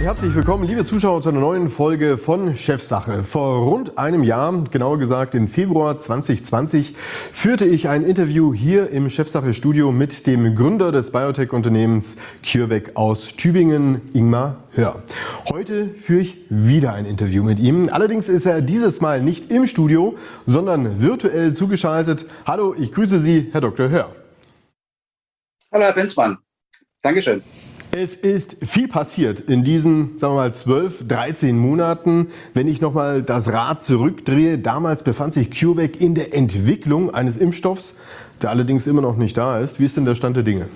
herzlich willkommen, liebe Zuschauer, zu einer neuen Folge von Chefsache. Vor rund einem Jahr, genauer gesagt im Februar 2020, führte ich ein Interview hier im Chefsache-Studio mit dem Gründer des Biotech-Unternehmens CureVac aus Tübingen, Ingmar Hör. Heute führe ich wieder ein Interview mit ihm. Allerdings ist er dieses Mal nicht im Studio, sondern virtuell zugeschaltet. Hallo, ich grüße Sie, Herr Dr. Hör. Hallo, Herr Benzmann. Dankeschön. Es ist viel passiert in diesen, sagen wir mal, 12, 13 Monaten. Wenn ich nochmal das Rad zurückdrehe, damals befand sich CureVac in der Entwicklung eines Impfstoffs, der allerdings immer noch nicht da ist. Wie ist denn der Stand der Dinge?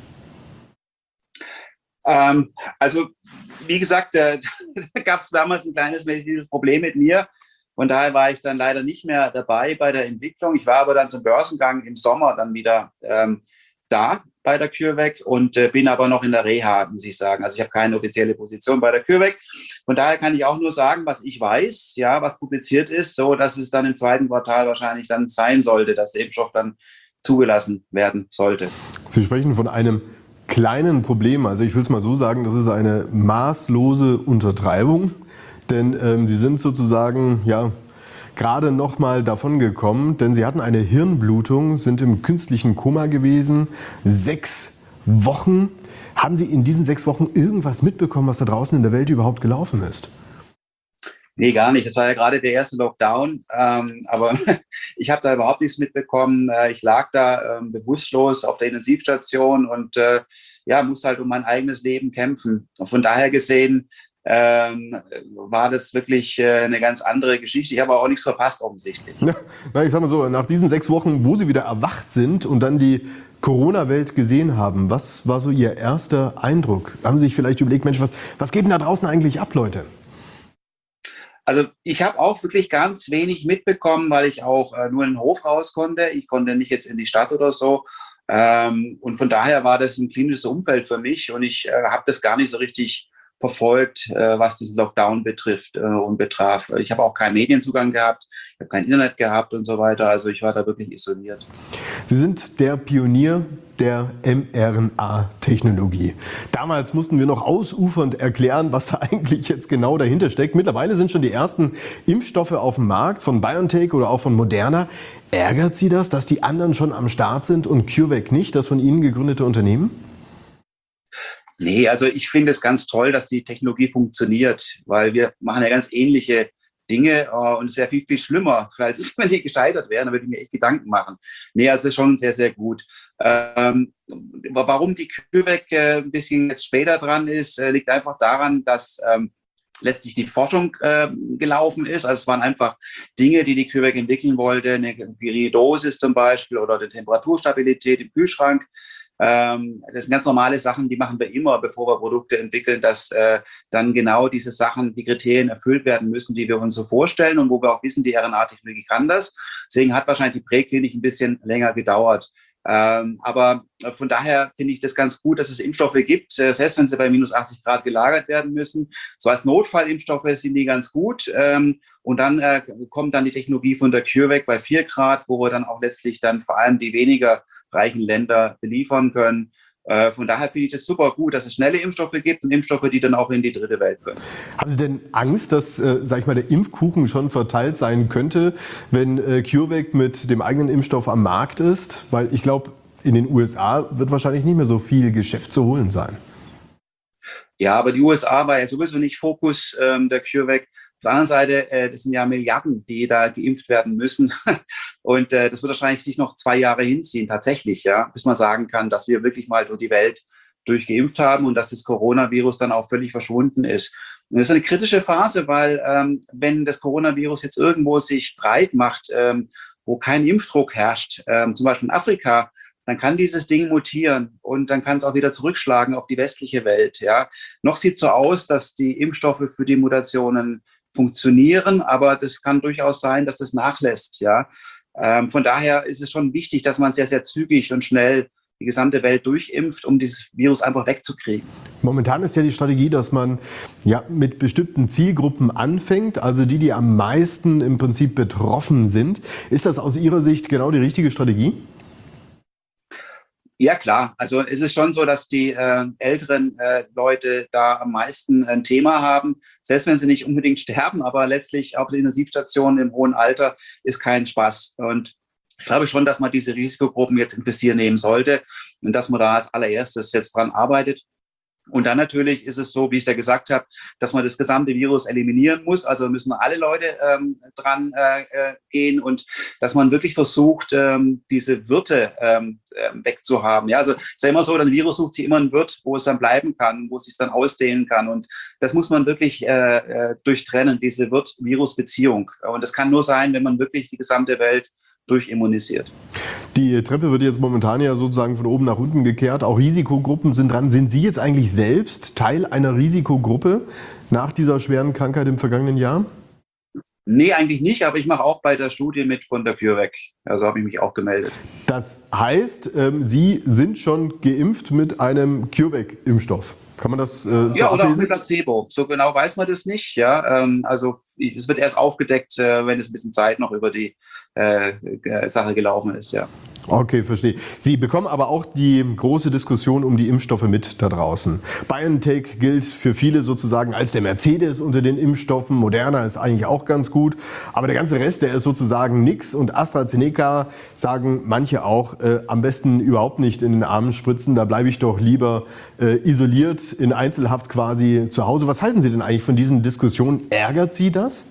Also, wie gesagt, da gab es damals ein kleines medizinisch Problem mit mir. Von daher war ich dann leider nicht mehr dabei bei der Entwicklung. Ich war aber dann zum Börsengang im Sommer dann wieder da bei der CureVac und bin aber noch in der Reha, muss ich sagen. Also ich habe keine offizielle Position bei der CureVac. Von daher kann ich auch nur sagen, was ich weiß, ja, was publiziert ist, so dass es dann im zweiten Quartal wahrscheinlich dann sein sollte, dass der Impfstoff dann zugelassen werden sollte. Sie sprechen von einem kleinen Problem. Also ich will es mal so sagen, das ist eine maßlose Untertreibung, denn Sie sind sozusagen, ja, gerade noch mal davon gekommen, denn Sie hatten eine Hirnblutung, sind im künstlichen Koma gewesen, 6 Wochen. Haben Sie in diesen 6 Wochen irgendwas mitbekommen, was da draußen in der Welt überhaupt gelaufen ist? Nee, gar nicht. Das war ja gerade der erste Lockdown, aber ich habe da überhaupt nichts mitbekommen. Ich lag da bewusstlos auf der Intensivstation und musste halt um mein eigenes Leben kämpfen. Und von daher gesehen war das wirklich eine ganz andere Geschichte. Ich habe auch nichts verpasst, offensichtlich. Ja, ich sag mal so, nach diesen 6 Wochen, wo Sie wieder erwacht sind und dann die Corona-Welt gesehen haben, was war so Ihr erster Eindruck? Haben Sie sich vielleicht überlegt, Mensch, was geht denn da draußen eigentlich ab, Leute? Also ich habe auch wirklich ganz wenig mitbekommen, weil ich auch nur in den Hof raus konnte. Ich konnte nicht jetzt in die Stadt oder so. Und von daher war das ein klinisches Umfeld für mich und ich habe das gar nicht so richtig verfolgt, was diesen Lockdown betrifft und betraf. Ich habe auch keinen Medienzugang gehabt, ich habe kein Internet gehabt und so weiter. Also ich war da wirklich isoliert. Sie sind der Pionier der mRNA-Technologie. Damals mussten wir noch ausufernd erklären, was da eigentlich jetzt genau dahinter steckt. Mittlerweile sind schon die ersten Impfstoffe auf dem Markt von BioNTech oder auch von Moderna. Ärgert Sie das, dass die anderen schon am Start sind und CureVac nicht, das von Ihnen gegründete Unternehmen? Nee, also ich finde es ganz toll, dass die Technologie funktioniert, weil wir machen ja ganz ähnliche Dinge und es wäre viel, viel schlimmer, falls wenn die gescheitert wären, dann würde ich mir echt Gedanken machen. Nee, also schon sehr, sehr gut. Warum die CureVac ein bisschen jetzt später dran ist, liegt einfach daran, dass letztlich die Forschung gelaufen ist. Also es waren einfach Dinge, die CureVac entwickeln wollte, eine geringe Dosis zum Beispiel oder die Temperaturstabilität im Kühlschrank. Das sind ganz normale Sachen, die machen wir immer, bevor wir Produkte entwickeln, dass dann genau diese Sachen, die Kriterien erfüllt werden müssen, die wir uns so vorstellen und wo wir auch wissen, die RNA-Technologie kann das. Deswegen hat wahrscheinlich die Präklinik ein bisschen länger gedauert. Aber von daher finde ich das ganz gut, dass es Impfstoffe gibt, selbst wenn sie bei minus 80 Grad gelagert werden müssen. So als Notfallimpfstoffe sind die ganz gut. Und dann kommt dann die Technologie von der CureVac bei 4 Grad, wo wir dann auch letztlich dann vor allem die weniger reichen Länder beliefern können. Von daher finde ich das super gut, dass es schnelle Impfstoffe gibt und Impfstoffe, die dann auch in die dritte Welt können. Haben Sie denn Angst, dass, sag ich mal, der Impfkuchen schon verteilt sein könnte, wenn CureVac mit dem eigenen Impfstoff am Markt ist? Weil ich glaube, in den USA wird wahrscheinlich nicht mehr so viel Geschäft zu holen sein. Ja, aber die USA war ja sowieso nicht Fokus der CureVac. Auf der anderen Seite, das sind ja Milliarden, die da geimpft werden müssen. Und das wird wahrscheinlich sich noch 2 Jahre hinziehen, tatsächlich, ja, bis man sagen kann, dass wir wirklich mal durch die Welt durchgeimpft haben und dass das Coronavirus dann auch völlig verschwunden ist. Und das ist eine kritische Phase, weil wenn das Coronavirus jetzt irgendwo sich breit macht, wo kein Impfdruck herrscht, zum Beispiel in Afrika, dann kann dieses Ding mutieren und dann kann es auch wieder zurückschlagen auf die westliche Welt. Ja. Noch sieht es so aus, dass die Impfstoffe für die Mutationen funktionieren, aber das kann durchaus sein, dass das nachlässt. Ja. Von daher ist es schon wichtig, dass man sehr, sehr zügig und schnell die gesamte Welt durchimpft, um dieses Virus einfach wegzukriegen. Momentan ist ja die Strategie, dass man ja mit bestimmten Zielgruppen anfängt, also die am meisten im Prinzip betroffen sind. Ist das aus Ihrer Sicht genau die richtige Strategie? Ja, klar. Also es ist schon so, dass die älteren Leute da am meisten ein Thema haben. Selbst wenn sie nicht unbedingt sterben, aber letztlich auf der Intensivstation im hohen Alter ist kein Spaß. Und ich glaube schon, dass man diese Risikogruppen jetzt in Visier nehmen sollte und dass man da als allererstes jetzt dran arbeitet. Und dann natürlich ist es so, wie ich es ja gesagt habe, dass man das gesamte Virus eliminieren muss. Also müssen alle Leute dran gehen und dass man wirklich versucht, diese Wirte wegzuhaben. Ja, also es ist ja immer so, ein Virus sucht sich immer einen Wirt, wo es dann bleiben kann, wo es sich dann ausdehnen kann. Und das muss man wirklich durchtrennen, diese Wirt-Virus-Beziehung. Und das kann nur sein, wenn man wirklich die gesamte Welt durchimmunisiert. Die Treppe wird jetzt momentan ja sozusagen von oben nach unten gekehrt. Auch Risikogruppen sind dran. Sind Sie jetzt eigentlich selbst Teil einer Risikogruppe nach dieser schweren Krankheit im vergangenen Jahr? Nee, eigentlich nicht, aber ich mache auch bei der Studie mit von der CureVac. Also habe ich mich auch gemeldet. Das heißt, Sie sind schon geimpft mit einem CureVac-Impfstoff. Kann man das ja, oder auch mit Placebo. So genau weiß man das nicht. Ja, also es wird erst aufgedeckt, wenn es ein bisschen Zeit noch über die Sache gelaufen ist. Ja. Okay, verstehe. Sie bekommen aber auch die große Diskussion um die Impfstoffe mit da draußen. BioNTech gilt für viele sozusagen als der Mercedes unter den Impfstoffen. Moderna ist eigentlich auch ganz gut. Aber der ganze Rest, der ist sozusagen nix. Und AstraZeneca sagen manche auch, am besten überhaupt nicht in den Arm spritzen. Da bleibe ich doch lieber isoliert, in Einzelhaft quasi zu Hause. Was halten Sie denn eigentlich von diesen Diskussionen? Ärgert Sie das?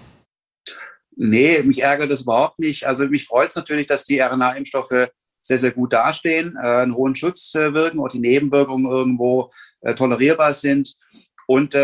Nee, mich ärgert das überhaupt nicht. Also mich freut es natürlich, dass die RNA-Impfstoffe sehr, sehr gut dastehen, einen hohen Schutz wirken und die Nebenwirkungen irgendwo tolerierbar sind. Und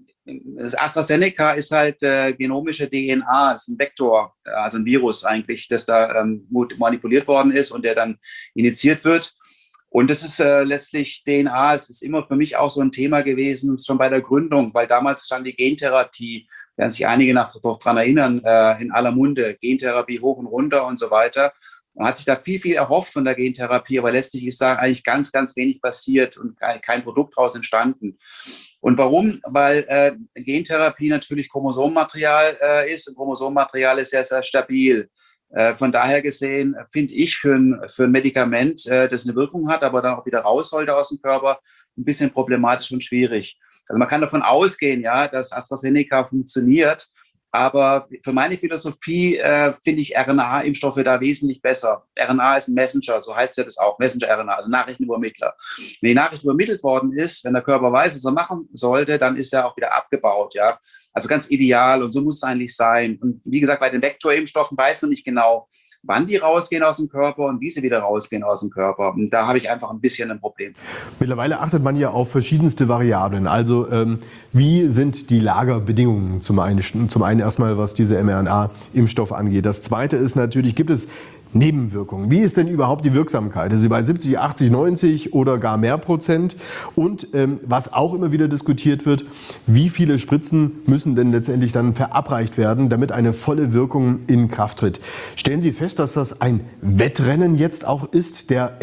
das AstraZeneca ist halt genomische DNA, ist ein Vektor, also ein Virus eigentlich, das da manipuliert worden ist und der dann injiziert wird. Und das ist letztlich DNA, es ist immer für mich auch so ein Thema gewesen, schon bei der Gründung, weil damals stand die Gentherapie, werden sich einige noch daran erinnern, in aller Munde, Gentherapie hoch und runter und so weiter. Man hat sich da viel, viel erhofft von der Gentherapie, aber letztlich ist da eigentlich ganz, ganz wenig passiert und kein Produkt daraus entstanden. Und warum? Weil Gentherapie natürlich Chromosomenmaterial ist und Chromosomenmaterial ist sehr, sehr stabil. Von daher gesehen finde ich für ein Medikament, das eine Wirkung hat, aber dann auch wieder raus sollte aus dem Körper, ein bisschen problematisch und schwierig. Also man kann davon ausgehen, ja, dass AstraZeneca funktioniert, aber für meine Philosophie finde ich RNA-Impfstoffe da wesentlich besser. RNA ist ein Messenger, so heißt ja das auch, Messenger-RNA, also Nachrichtenübermittler. Wenn die Nachricht übermittelt worden ist, wenn der Körper weiß, was er machen sollte, dann ist er auch wieder abgebaut, ja. Also ganz ideal und so muss es eigentlich sein. Und wie gesagt, bei den Vektorimpfstoffen weiß man nicht genau, wann die rausgehen aus dem Körper und wie sie wieder rausgehen aus dem Körper. Und da habe ich einfach ein bisschen ein Problem. Mittlerweile achtet man ja auf verschiedenste Variablen. Also wie sind die Lagerbedingungen zum einen erstmal, was diese mRNA-Impfstoffe angeht. Das Zweite ist natürlich, gibt es Nebenwirkungen? Wie ist denn überhaupt die Wirksamkeit? Ist sie bei 70, 80, 90 oder gar mehr Prozent? Und was auch immer wieder diskutiert wird, wie viele Spritzen müssen denn letztendlich dann verabreicht werden, damit eine volle Wirkung in Kraft tritt? Stellen Sie fest, dass das ein Wettrennen jetzt auch ist, der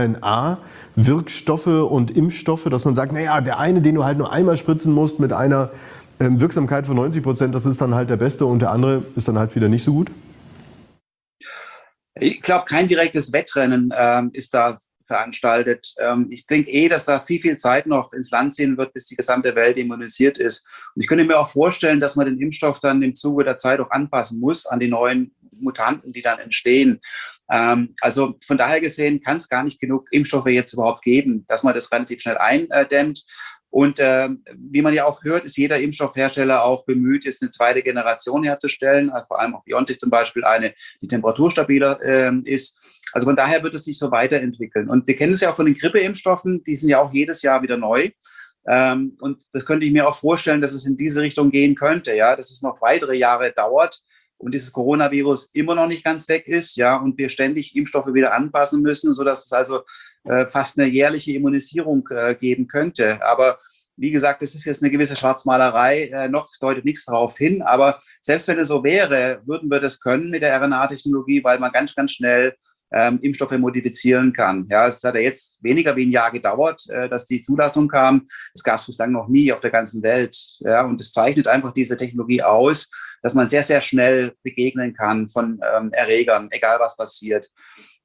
mRNA-Wirkstoffe und Impfstoffe, dass man sagt, naja, der eine, den du halt nur einmal spritzen musst mit einer Wirksamkeit von 90%, das ist dann halt der beste und der andere ist dann halt wieder nicht so gut? Ich glaube, kein direktes Wettrennen ist da veranstaltet. Ich denke dass da viel, viel Zeit noch ins Land ziehen wird, bis die gesamte Welt immunisiert ist. Und ich könnte mir auch vorstellen, dass man den Impfstoff dann im Zuge der Zeit auch anpassen muss an die neuen Mutanten, die dann entstehen. Also von daher gesehen kann es gar nicht genug Impfstoffe jetzt überhaupt geben, dass man das relativ schnell eindämmt. Und wie man ja auch hört, ist jeder Impfstoffhersteller auch bemüht, jetzt eine zweite Generation herzustellen, also vor allem auch BioNTech zum Beispiel eine, die temperaturstabiler ist. Also von daher wird es sich so weiterentwickeln. Und wir kennen es ja auch von den Grippeimpfstoffen, die sind ja auch jedes Jahr wieder neu. Und das könnte ich mir auch vorstellen, dass es in diese Richtung gehen könnte, ja, dass es noch weitere Jahre dauert und dieses Coronavirus immer noch nicht ganz weg ist, ja, und wir ständig Impfstoffe wieder anpassen müssen, sodass es also fast eine jährliche Immunisierung geben könnte. Aber wie gesagt, das ist jetzt eine gewisse Schwarzmalerei, noch deutet nichts darauf hin. Aber selbst wenn es so wäre, würden wir das können mit der RNA-Technologie, weil man ganz, ganz schnell Impfstoffe modifizieren kann. Ja, es hat ja jetzt weniger wie ein Jahr gedauert, dass die Zulassung kam. Das gab es bislang noch nie auf der ganzen Welt. Ja, und das zeichnet einfach diese Technologie aus, dass man sehr, sehr schnell begegnen kann von Erregern, egal was passiert.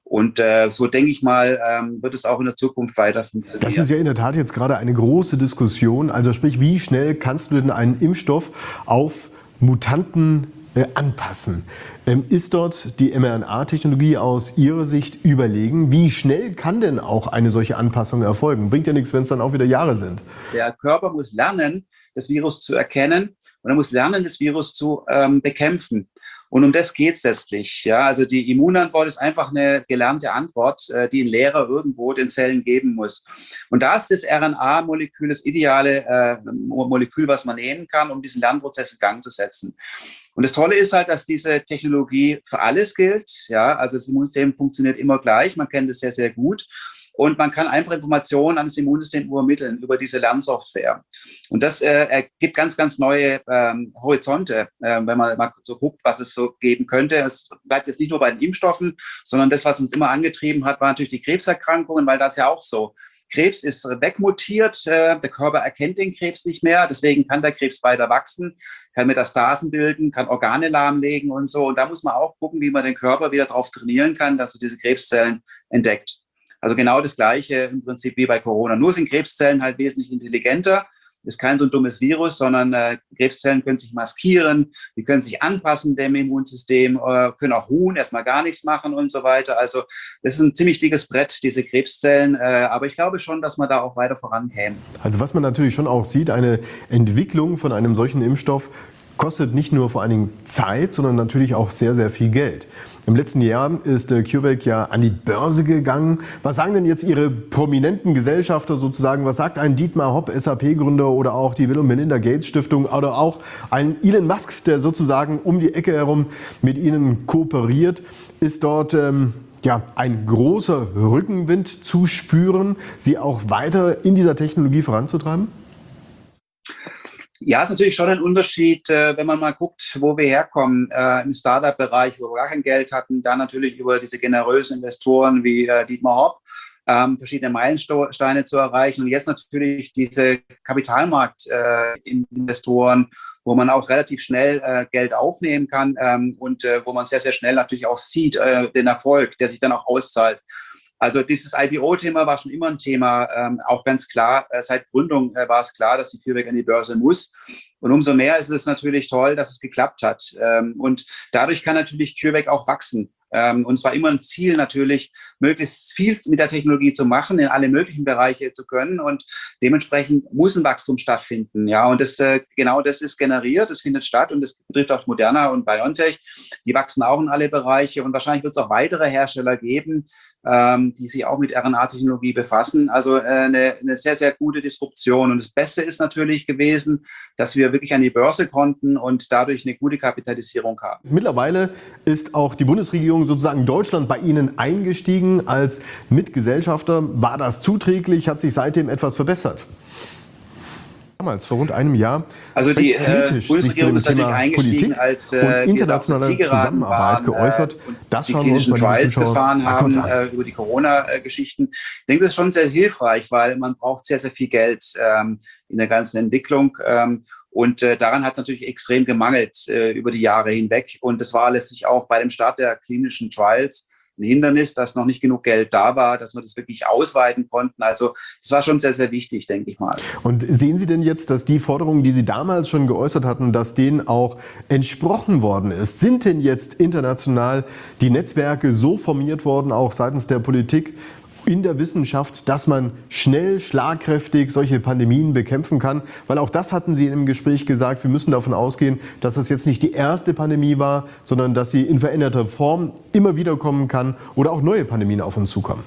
Und so denke ich mal, wird es auch in der Zukunft weiter funktionieren. Das ist ja in der Tat jetzt gerade eine große Diskussion. Also sprich, wie schnell kannst du denn einen Impfstoff auf Mutanten anpassen? Ist dort die mRNA-Technologie aus Ihrer Sicht überlegen? Wie schnell kann denn auch eine solche Anpassung erfolgen? Bringt ja nichts, wenn es dann auch wieder Jahre sind. Der Körper muss lernen, das Virus zu erkennen, und er muss lernen, das Virus zu bekämpfen. Und um das geht es letztlich. Ja? Also die Immunantwort ist einfach eine gelernte Antwort, die ein Lehrer irgendwo den Zellen geben muss. Und da ist das RNA-Molekül das ideale Molekül, was man nehmen kann, um diesen Lernprozess in Gang zu setzen. Und das Tolle ist halt, dass diese Technologie für alles gilt. Ja? Also das Immunsystem funktioniert immer gleich. Man kennt es sehr, sehr gut. Und man kann einfach Informationen an das Immunsystem übermitteln über diese Lernsoftware. Und das ergibt ganz, ganz neue Horizonte, wenn man mal so guckt, was es so geben könnte. Es bleibt jetzt nicht nur bei den Impfstoffen, sondern das, was uns immer angetrieben hat, war natürlich die Krebserkrankungen, weil das ja auch so. Krebs ist wegmutiert, der Körper erkennt den Krebs nicht mehr, deswegen kann der Krebs weiter wachsen, kann Metastasen bilden, kann Organe lahmlegen und so. Und da muss man auch gucken, wie man den Körper wieder darauf trainieren kann, dass er diese Krebszellen entdeckt. Also genau das Gleiche im Prinzip wie bei Corona. Nur sind Krebszellen halt wesentlich intelligenter. Ist kein so ein dummes Virus, sondern Krebszellen können sich maskieren, die können sich anpassen dem Immunsystem, können auch ruhen, erstmal gar nichts machen und so weiter. Also das ist ein ziemlich dickes Brett, diese Krebszellen. Aber ich glaube schon, dass man da auch weiter vorankäme. Also was man natürlich schon auch sieht, eine Entwicklung von einem solchen Impfstoff kostet nicht nur vor allen Dingen Zeit, sondern natürlich auch sehr, sehr viel Geld. Im letzten Jahr ist CureVac ja an die Börse gegangen. Was sagen denn jetzt Ihre prominenten Gesellschafter sozusagen? Was sagt ein Dietmar Hopp, SAP-Gründer, oder auch die Bill und Melinda Gates Stiftung oder auch ein Elon Musk, der sozusagen um die Ecke herum mit Ihnen kooperiert? Ist dort ein großer Rückenwind zu spüren, Sie auch weiter in dieser Technologie voranzutreiben? Ja, ist natürlich schon ein Unterschied, wenn man mal guckt, wo wir herkommen, im Startup-Bereich, wo wir gar kein Geld hatten, dann natürlich über diese generösen Investoren wie Dietmar Hopp, verschiedene Meilensteine zu erreichen. Und jetzt natürlich diese Kapitalmarkt-Investoren, wo man auch relativ schnell Geld aufnehmen kann und wo man sehr, sehr schnell natürlich auch sieht, den Erfolg, der sich dann auch auszahlt. Also dieses IPO-Thema war schon immer ein Thema, auch ganz klar, seit Gründung war es klar, dass die CureVac an die Börse muss. Und umso mehr ist es natürlich toll, dass es geklappt hat. Und dadurch kann natürlich CureVac auch wachsen. Und zwar immer ein Ziel natürlich, möglichst viel mit der Technologie zu machen, in alle möglichen Bereiche zu können. Und dementsprechend muss ein Wachstum stattfinden. Ja, und genau das ist generiert, das findet statt. Und das betrifft auch Moderna und BioNTech. Die wachsen auch in alle Bereiche. Und wahrscheinlich wird es auch weitere Hersteller geben, die sich auch mit RNA-Technologie befassen. Also eine sehr, sehr gute Disruption. Und das Beste ist natürlich gewesen, dass wir wirklich an die Börse konnten und dadurch eine gute Kapitalisierung haben. Mittlerweile ist auch die Bundesregierung sozusagen Deutschland bei Ihnen eingestiegen als Mitgesellschafter. War das zuträglich? Hat sich seitdem etwas verbessert? Damals, vor rund einem Jahr, also die Bundesregierung ist natürlich eingestiegen, als und internationale Zusammenarbeit geäußert. Das schauen wir uns mal Trials gefahren haben über die Corona-Geschichten. Ich denke, das ist schon sehr hilfreich, weil man braucht sehr, sehr viel Geld in der ganzen Entwicklung. Und daran hat es natürlich extrem gemangelt über die Jahre hinweg. Und das war letztlich auch bei dem Start der klinischen Trials ein Hindernis, dass noch nicht genug Geld da war, dass wir das wirklich ausweiten konnten. Also es war schon sehr, sehr wichtig, denke ich mal. Und sehen Sie denn jetzt, dass die Forderungen, die Sie damals schon geäußert hatten, dass denen auch entsprochen worden ist? Sind denn jetzt international die Netzwerke so formiert worden, auch seitens der Politik, in der Wissenschaft, dass man schnell, schlagkräftig solche Pandemien bekämpfen kann? Weil auch das hatten Sie im Gespräch gesagt, wir müssen davon ausgehen, dass das jetzt nicht die erste Pandemie war, sondern dass sie in veränderter Form immer wieder kommen kann oder auch neue Pandemien auf uns zukommen.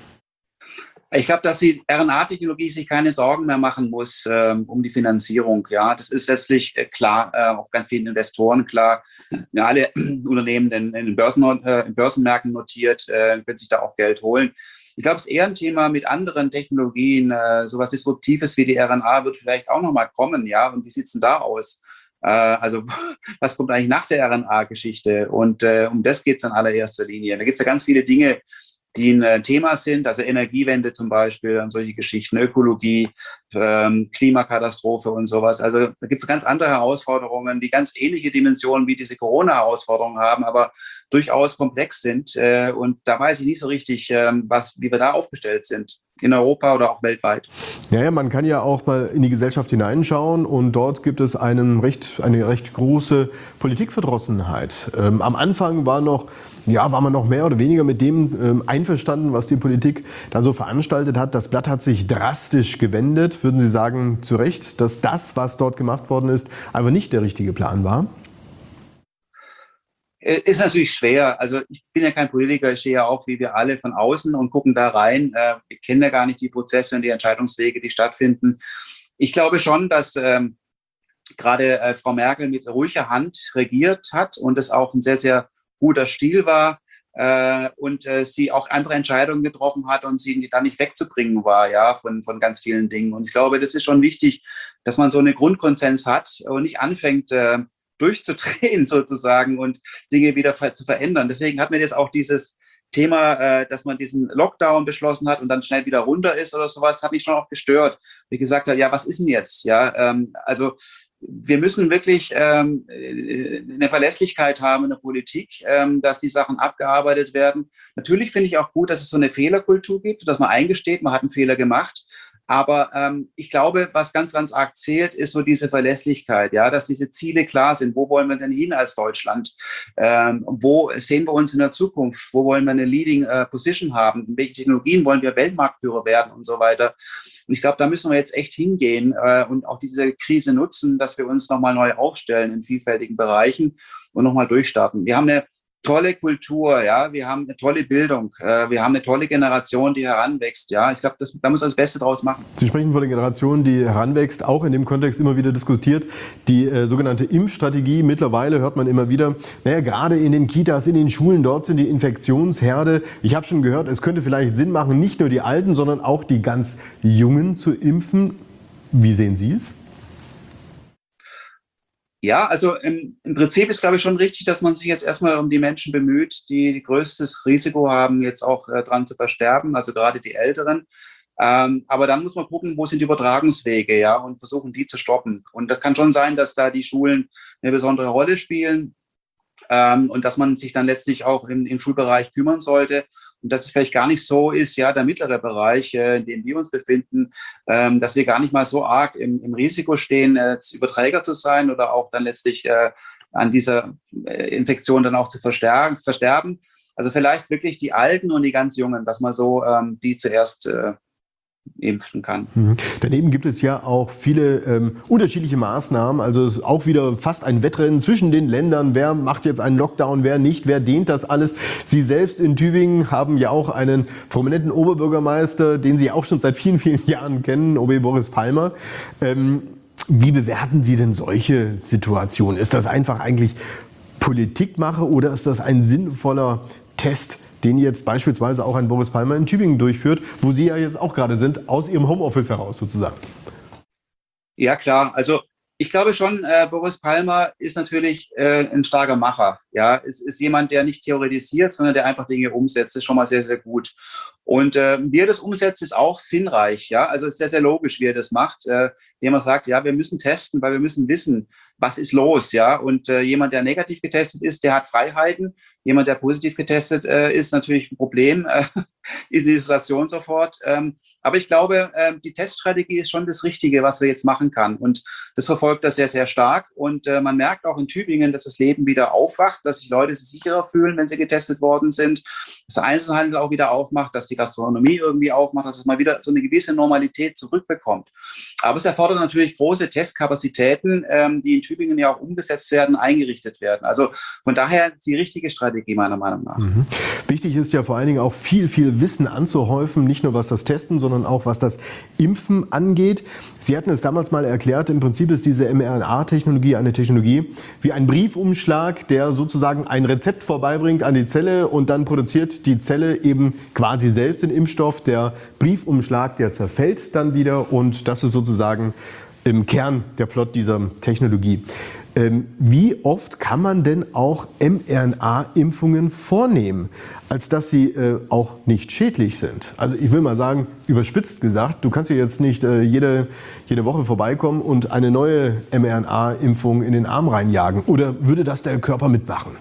Ich glaube, dass die RNA-Technologie sich keine Sorgen mehr machen muss um die Finanzierung. Ja, das ist letztlich klar, auf ganz vielen Investoren klar. Ja, alle Unternehmen in den Börsenmärkten notiert, können sich da auch Geld holen. Ich glaube, es ist eher ein Thema mit anderen Technologien. Sowas Disruptives wie die RNA wird vielleicht auch nochmal kommen. Ja, und wie sieht es denn da aus? Also was kommt eigentlich nach der RNA-Geschichte? Und um das geht es in allererster Linie. Da gibt es ja ganz viele Dinge, die ein Thema sind, also Energiewende zum Beispiel und solche Geschichten, Ökologie, Klimakatastrophe und sowas. Also da gibt es ganz andere Herausforderungen, die ganz ähnliche Dimensionen wie diese Corona-Herausforderungen haben, aber durchaus komplex sind. Und da weiß ich nicht so richtig, wie wir da aufgestellt sind, in Europa oder auch weltweit. Ja, man kann ja auch mal in die Gesellschaft hineinschauen und dort gibt es eine recht große Politikverdrossenheit. Am Anfang war man noch mehr oder weniger mit dem einverstanden, was die Politik da so veranstaltet hat. Das Blatt hat sich drastisch gewendet. Würden Sie sagen, zu Recht, dass das, was dort gemacht worden ist, einfach nicht der richtige Plan war? Ist natürlich schwer. Also ich bin ja kein Politiker, ich stehe ja auch wie wir alle von außen und gucken da rein. Wir kennen ja gar nicht die Prozesse und die Entscheidungswege, die stattfinden. Ich glaube schon, dass gerade Frau Merkel mit ruhiger Hand regiert hat und es auch ein sehr, sehr guter Stil war und sie auch einfach Entscheidungen getroffen hat und sie da nicht wegzubringen war, ja, von ganz vielen Dingen. Und ich glaube, das ist schon wichtig, dass man so einen Grundkonsens hat und nicht anfängt, durchzudrehen sozusagen und Dinge wieder zu verändern. Deswegen hat mir jetzt auch dieses Thema, dass man diesen Lockdown beschlossen hat und dann schnell wieder runter ist oder sowas, hat mich schon auch gestört. Wie gesagt habe, ja, was ist denn jetzt? Ja, also wir müssen wirklich eine Verlässlichkeit haben in der Politik, dass die Sachen abgearbeitet werden. Natürlich finde ich auch gut, dass es so eine Fehlerkultur gibt, dass man eingesteht, man hat einen Fehler gemacht. Aber ich glaube, was ganz, ganz arg zählt, ist so diese Verlässlichkeit, ja, dass diese Ziele klar sind. Wo wollen wir denn hin als Deutschland? Wo sehen wir uns in der Zukunft? Wo wollen wir eine Leading Position haben? In welchen Technologien wollen wir Weltmarktführer werden und so weiter? Und ich glaube, da müssen wir jetzt echt hingehen und auch diese Krise nutzen, dass wir uns nochmal neu aufstellen in vielfältigen Bereichen und nochmal durchstarten. Wir haben eine tolle Kultur, ja, wir haben eine tolle Bildung, wir haben eine tolle Generation, die heranwächst, ja. Ich glaube, da muss man das Beste draus machen. Sie sprechen von der Generation, die heranwächst, auch in dem Kontext immer wieder diskutiert. Die sogenannte Impfstrategie, mittlerweile hört man immer wieder, gerade in den Kitas, in den Schulen, dort sind die Infektionsherde. Ich habe schon gehört, es könnte vielleicht Sinn machen, nicht nur die Alten, sondern auch die ganz Jungen zu impfen. Wie sehen Sie es? Ja, also im Prinzip ist, glaube ich, schon richtig, dass man sich jetzt erstmal um die Menschen bemüht, die größtes Risiko haben, jetzt auch dran zu versterben, also gerade die Älteren. Aber dann muss man gucken, wo sind die Übertragungswege, ja, und versuchen, die zu stoppen. Und das kann schon sein, dass da die Schulen eine besondere Rolle spielen. Und dass man sich dann letztlich auch im Schulbereich kümmern sollte und dass es vielleicht gar nicht so ist, ja, der mittlere Bereich, in dem wir uns befinden, dass wir gar nicht mal so arg im Risiko stehen, Überträger zu sein oder auch dann letztlich an dieser Infektion dann auch zu versterben. Also vielleicht wirklich die Alten und die ganz Jungen, dass man so die zuerst impfen kann. Daneben gibt es ja auch viele unterschiedliche Maßnahmen, also es ist auch wieder fast ein Wettrennen zwischen den Ländern, wer macht jetzt einen Lockdown, wer nicht, wer dehnt das alles. Sie selbst in Tübingen haben ja auch einen prominenten Oberbürgermeister, den Sie auch schon seit vielen, vielen Jahren kennen, OB Boris Palmer. Wie bewerten Sie denn solche Situationen? Ist das einfach eigentlich Politikmache oder ist das ein sinnvoller Test, den jetzt beispielsweise auch ein Boris Palmer in Tübingen durchführt, wo Sie ja jetzt auch gerade sind, aus Ihrem Homeoffice heraus sozusagen? Ja, klar. Also ich glaube schon, Boris Palmer ist natürlich ein starker Macher. Ja, es ist jemand, der nicht theoretisiert, sondern der einfach Dinge umsetzt. Das ist schon mal sehr, sehr gut. Und wie er das umsetzt, ist auch sinnreich. Ja, also es ist sehr, sehr logisch, wie er das macht. Indem er sagt, ja, wir müssen testen, weil wir müssen wissen, was ist los. Ja, und jemand, der negativ getestet ist, der hat Freiheiten. Jemand, der positiv getestet ist, natürlich ein Problem. Ist die Situation sofort. Aber ich glaube, die Teststrategie ist schon das Richtige, was wir jetzt machen kann. Und das verfolgt er sehr, sehr stark. Und man merkt auch in Tübingen, dass das Leben wieder aufwacht, dass sich Leute sich sicherer fühlen, wenn sie getestet worden sind, dass der Einzelhandel auch wieder aufmacht, dass die Gastronomie irgendwie aufmacht, dass es mal wieder so eine gewisse Normalität zurückbekommt. Aber es erfordert natürlich große Testkapazitäten, die in Tübingen ja auch umgesetzt werden, eingerichtet werden. Also von daher die richtige Strategie meiner Meinung nach. Wichtig ist ja vor allen Dingen auch viel Wissen anzuhäufen, nicht nur was das Testen, sondern auch was das Impfen angeht. Sie hatten es damals mal erklärt, im Prinzip ist diese mRNA-Technologie eine Technologie wie ein Briefumschlag, der sozusagen ein Rezept vorbeibringt an die Zelle und dann produziert die Zelle eben quasi selbst den Impfstoff. Der Briefumschlag, der zerfällt dann wieder und das ist sozusagen im Kern der Plot dieser Technologie. Wie oft kann man denn auch mRNA-Impfungen vornehmen, als dass sie auch nicht schädlich sind? Also ich will mal sagen, überspitzt gesagt, du kannst ja jetzt nicht jede Woche vorbeikommen und eine neue mRNA-Impfung in den Arm reinjagen. Oder würde das der Körper mitmachen?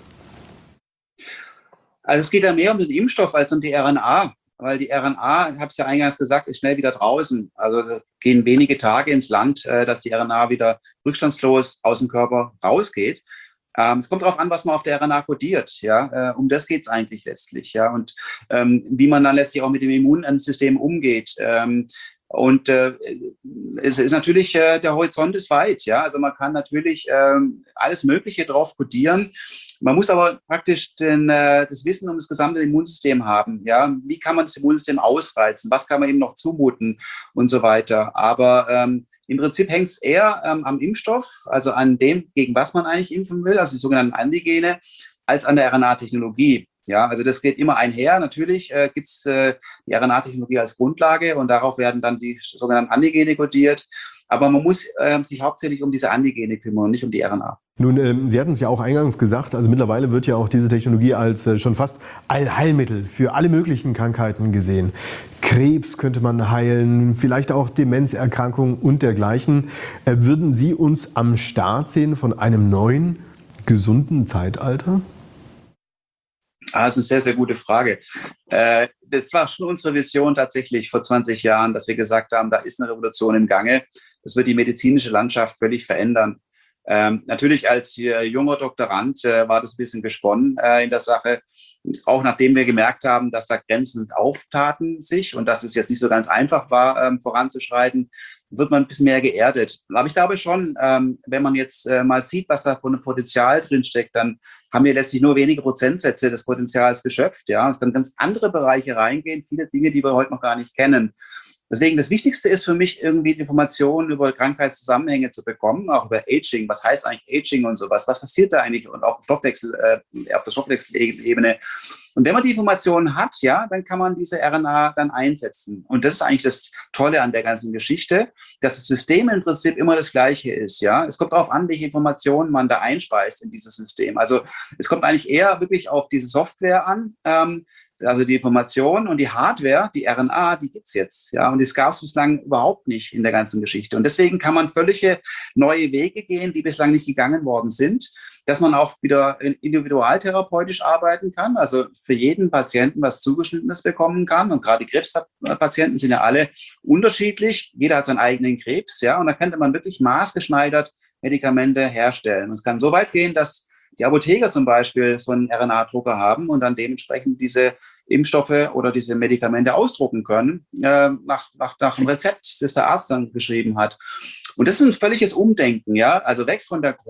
Also es geht ja mehr um den Impfstoff als um die RNA. Weil die RNA, ich habe es ja eingangs gesagt, ist schnell wieder draußen. Also gehen wenige Tage ins Land, dass die RNA wieder rückstandslos aus dem Körper rausgeht. Es kommt darauf an, was man auf der RNA kodiert. Ja? Um das geht es eigentlich letztlich. Ja? Und wie man dann letztlich auch mit dem Immunsystem umgeht. Und es ist natürlich, der Horizont ist weit. Ja? Also man kann natürlich alles Mögliche drauf kodieren. Man muss aber praktisch das Wissen um das gesamte Immunsystem haben. Ja? Wie kann man das Immunsystem ausreizen? Was kann man ihm noch zumuten und so weiter? Aber im Prinzip hängt es eher am Impfstoff, also an dem, gegen was man eigentlich impfen will, also die sogenannten Antigene, als an der RNA-Technologie. Ja, also das geht immer einher. Natürlich gibt es die RNA-Technologie als Grundlage und darauf werden dann die sogenannten Antigene kodiert. Aber man muss sich hauptsächlich um diese Antigene kümmern und nicht um die RNA. Nun, Sie hatten es ja auch eingangs gesagt, also mittlerweile wird ja auch diese Technologie als schon fast Allheilmittel für alle möglichen Krankheiten gesehen. Krebs könnte man heilen, vielleicht auch Demenzerkrankungen und dergleichen. Würden Sie uns am Start sehen von einem neuen, gesunden Zeitalter? Das ist eine sehr, sehr gute Frage. Das war schon unsere Vision tatsächlich vor 20 Jahren, dass wir gesagt haben, da ist eine Revolution im Gange. Das wird die medizinische Landschaft völlig verändern. Natürlich als junger Doktorand war das ein bisschen gesponnen in der Sache. Auch nachdem wir gemerkt haben, dass da Grenzen auftaten sich und dass es jetzt nicht so ganz einfach war, voranzuschreiten, wird man ein bisschen mehr geerdet. Aber ich glaube schon, wenn man jetzt mal sieht, was da für ein Potenzial drinsteckt, dann haben wir letztlich nur wenige Prozentsätze des Potenzials geschöpft. Ja, es können ganz andere Bereiche reingehen, viele Dinge, die wir heute noch gar nicht kennen. Deswegen das Wichtigste ist für mich irgendwie Informationen über Krankheitszusammenhänge zu bekommen, auch über Aging. Was heißt eigentlich Aging und sowas? Was passiert da eigentlich und auf der Stoffwechselebene? Und wenn man die Informationen hat, ja, dann kann man diese RNA dann einsetzen. Und das ist eigentlich das Tolle an der ganzen Geschichte, dass das System im Prinzip immer das Gleiche ist. Ja, es kommt darauf an, welche Informationen man da einspeist in dieses System. Also es kommt eigentlich eher wirklich auf diese Software an. Also die Information und die Hardware, die RNA, die gibt's jetzt. Ja, und das gab es bislang überhaupt nicht in der ganzen Geschichte. Und deswegen kann man völlige neue Wege gehen, die bislang nicht gegangen worden sind, dass man auch wieder individualtherapeutisch arbeiten kann, also für jeden Patienten was Zugeschnittenes bekommen kann. Und gerade die Krebspatienten sind ja alle unterschiedlich. Jeder hat seinen eigenen Krebs. Ja, und da könnte man wirklich maßgeschneidert Medikamente herstellen. Und es kann so weit gehen, dass die Apotheker zum Beispiel so einen RNA-Drucker haben und dann dementsprechend diese Impfstoffe oder diese Medikamente ausdrucken können, nach einem Rezept, das der Arzt dann geschrieben hat. Und das ist ein völliges Umdenken, ja, also weg von der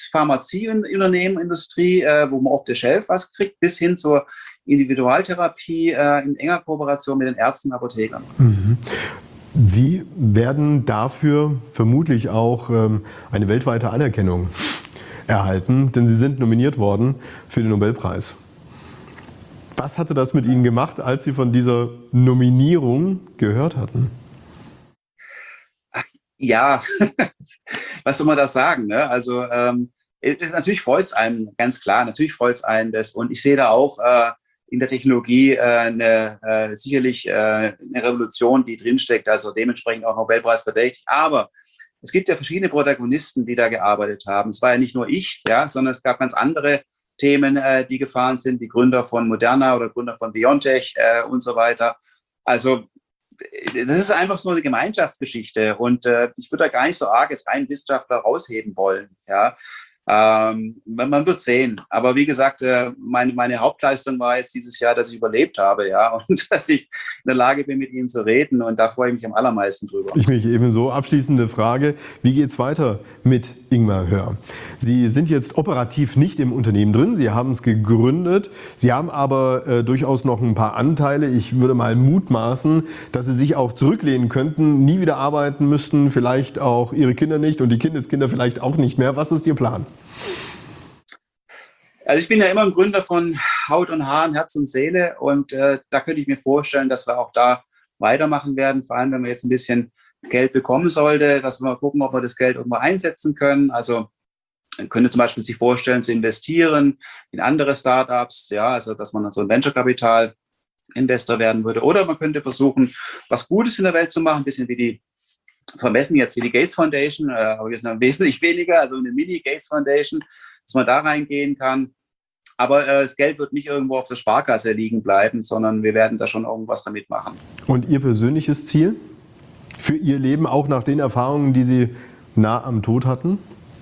Großpharmazieunternehmen-Industrie, wo man auf der Shelf was kriegt, bis hin zur Individualtherapie in enger Kooperation mit den Ärzten und Apothekern. Mhm. Sie werden dafür vermutlich auch eine weltweite Anerkennung erhalten, denn Sie sind nominiert worden für den Nobelpreis. Was hatte das mit Ihnen gemacht, als Sie von dieser Nominierung gehört hatten? Ja, was soll man da sagen? Ne? Also natürlich freut es einen, ganz klar, natürlich freut es einen das. Und ich sehe da auch in der Technologie sicherlich eine Revolution, die drinsteckt, also dementsprechend auch Nobelpreis verdächtig. Aber es gibt ja verschiedene Protagonisten, die da gearbeitet haben. Es war ja nicht nur ich, ja, sondern es gab ganz andere Themen, die gefahren sind, die Gründer von Moderna oder Gründer von BioNTech und so weiter. Also das ist einfach so eine Gemeinschaftsgeschichte und ich würde da gar nicht so arg als rein Wissenschaftler rausheben wollen. Ja. Man wird sehen. Aber wie gesagt, meine Hauptleistung war jetzt dieses Jahr, dass ich überlebt habe, ja, und dass ich in der Lage bin, mit Ihnen zu reden. Und da freue ich mich am allermeisten drüber. Ich mich ebenso. Abschließende Frage. Wie geht's weiter mit Ingmar Hörr? Sie sind jetzt operativ nicht im Unternehmen drin. Sie haben es gegründet. Sie haben aber durchaus noch ein paar Anteile. Ich würde mal mutmaßen, dass Sie sich auch zurücklehnen könnten, nie wieder arbeiten müssten, vielleicht auch Ihre Kinder nicht und die Kindeskinder vielleicht auch nicht mehr. Was ist Ihr Plan? Also ich bin ja immer ein Gründer von Haut und Haaren, Herz und Seele und da könnte ich mir vorstellen, dass wir auch da weitermachen werden, vor allem wenn man jetzt ein bisschen Geld bekommen sollte, dass wir mal gucken, ob wir das Geld irgendwo einsetzen können. Also Man könnte zum Beispiel sich vorstellen, zu investieren in andere Startups, ja, also dass man so ein Venture-Kapital-Investor werden würde. Oder man könnte versuchen, was Gutes in der Welt zu machen, ein bisschen wie die, vermessen jetzt wie die Gates Foundation, aber wir sind wesentlich weniger, also eine Mini-Gates Foundation, dass man da reingehen kann. Aber das Geld wird nicht irgendwo auf der Sparkasse liegen bleiben, sondern wir werden da schon irgendwas damit machen. Und Ihr persönliches Ziel für Ihr Leben, auch nach den Erfahrungen, die Sie nah am Tod hatten?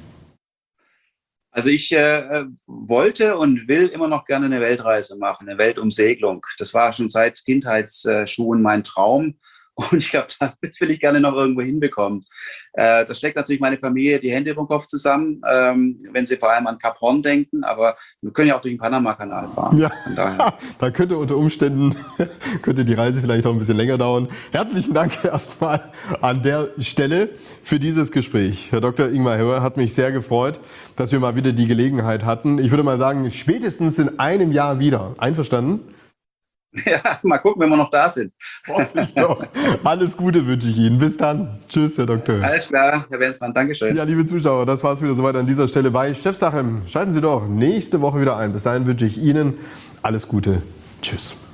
Also ich wollte und will immer noch gerne eine Weltreise machen, eine Weltumsegelung. Das war schon seit Kindheitsschuhen mein Traum. Und ich glaube, das will ich gerne noch irgendwo hinbekommen. Da schlägt natürlich meine Familie die Hände über den Kopf zusammen, wenn sie vor allem an Cap Horn denken. Aber wir können ja auch durch den Panama-Kanal fahren. Ja, da könnte unter Umständen könnte die Reise vielleicht auch ein bisschen länger dauern. Herzlichen Dank erstmal an der Stelle für dieses Gespräch. Herr Dr. Ingmar Hörr, hat mich sehr gefreut, dass wir mal wieder die Gelegenheit hatten. Ich würde mal sagen, spätestens in einem Jahr wieder. Einverstanden? Ja, mal gucken, wenn wir noch da sind. Hoffe ich doch. Alles Gute wünsche ich Ihnen. Bis dann. Tschüss, Herr Doktor. Alles klar, Herr Wenzmann, Dankeschön. Ja, liebe Zuschauer, das war es wieder soweit an dieser Stelle bei Chefsache. Schalten Sie doch nächste Woche wieder ein. Bis dahin wünsche ich Ihnen alles Gute. Tschüss.